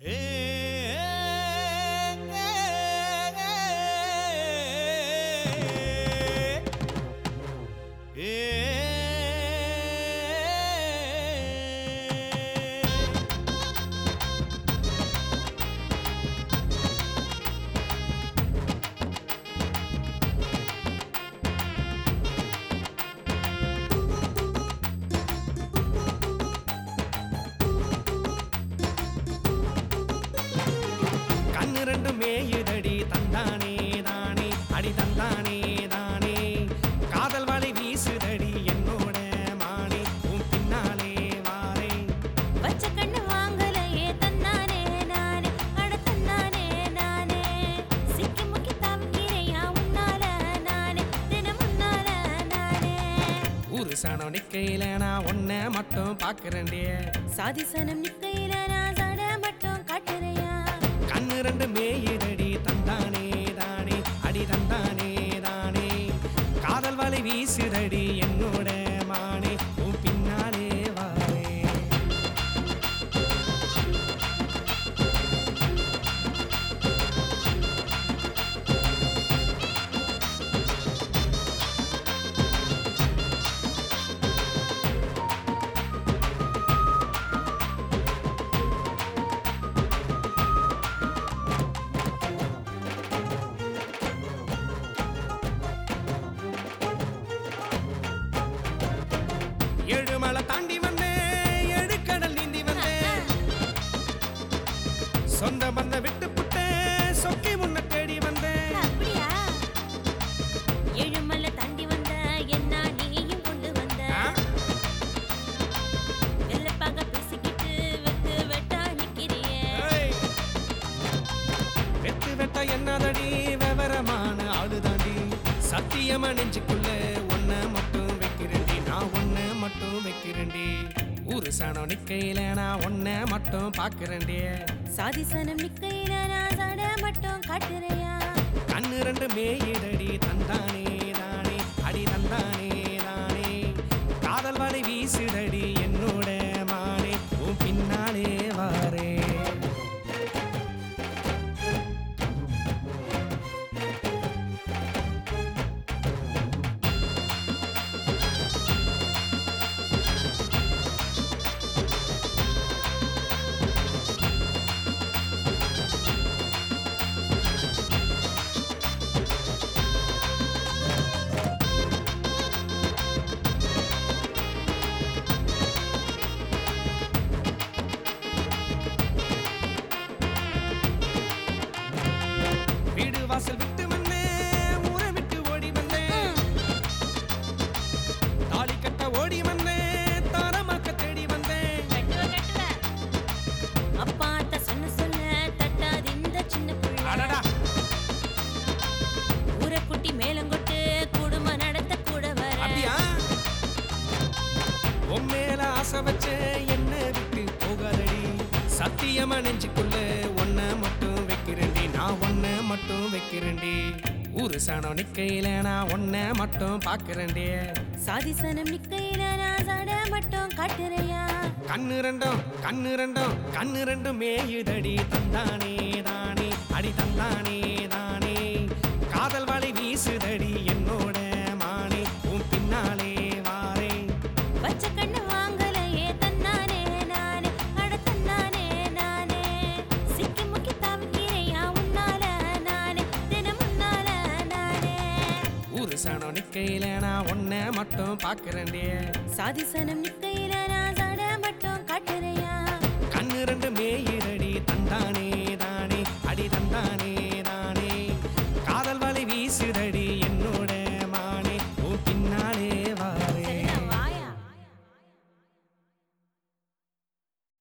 மேயுதடி தந்தானே தானே அடி தந்தானே தானே காதல் வலை வீசுதடி என்னோட மானே உன் பின்னாலே வாரே வச்ச கண்ணு வாங்கலையே தன்னானே நானே அட தன்னானே நானே சிக்கி முக்கி தவிக்கிறையா உன்னால நானே தினம் முன்னால நானே ஊரு சனம் நிக்கையில நான் உன்னை மட்டும் பாக்குறேன்டே சாதி சனம் நிக்கையில நான் சட மட்டும் காட்டுறையா கண்ணு ரெண்டு மேயுதடி தந்தானே தானே அடி தந்தானே தானே காதல் வலை வீசுதடி என்னோட மானே உன் பின்னாலே வாரே ஏழுமலை தாண்டி வந்தேன் ஏழுக்கடல் நீந்தி வந்தேன் சொந்த பந்த விட்டு புட்டேன் சொக்கி முன்ன தேடி வந்தேன் அப்படியா ஏழுமலை தாண்டி வந்த என்ன நீயும் கொண்டு வந்த வெள்ளப்பாக பேசிக்கிட்டு வெத்து வெட்டா நிக்கிறியே வெட்டு வெட்ட என்னதடி விவரமான ஆளுதாண்டி சத்தியமா நெஞ்சுக்குள்ள ஒன்ன மட்டும் வைக்கிறேன்டி நான் ஒன்ன மட்டும் வைக்கிறேன்டி ஊரு சனம் நிக்கையில நான் ஒன்ன மட்டும் பாக்குறேன்டி சாதி சனம் நிக்கையில நான் சட மட்டும் காட்டுறையா கண்ணு ரெண்டு மேயிடடி தந்தானே தானே அடி தந்தானே தானே காதல் வலை வீசுதடி என்னோட மானே உன் பின்னாலே வாரே வீடு வாசல் விட்டு வந்தேன் ஊரை விட்டு ஓடி வந்தேன் தாலி கட்ட ஓடி வந்தேன் தாரமாக்க தேடி வந்தேன் அப்பா அத்த சொன்ன சொல்ல தட்டாது இந்த சின்ன புள்ள ஊரை குட்டி மேலங்கொட்டு குடும்பம் நடத்த கூட வர அப்படியா உன் மேல ஆசை வச்ச என்ன விட்டு போகாதடி சத்தியமா நெஞ்சுக்குள்ள ஒன்ன மட்டும் வைக்கிறேன்டி நான் ஒன்ன மட்டும் வைக்கிறேன்டி ஊரு சனம் நிக்கையில நான் ஒன்ன மட்டும் பாக்குறேன்டி சாதி சனம் நிக்கையில நான் சட மட்டும் காட்டுறையா கண்ணு ரெண்டும் மேயுதடி தந்தானே தானே அடி தந்தானே தானே காதல் வலை வீசுதடி என்னோட மானே உன் பின்னாலே வாரே வச்ச கண்ணு வாங்கலையே தன்னானே நானே அட தன்னானே நானே சிக்கி முக்கி தவிக்கிறையா உன்னால நானே தினம் முன்னால நானே ஊரு சனம் நிக்கையில நான் ஒன்ன மட்டும் பாக்குறேன்டி சாதி சனம் நிக்கையில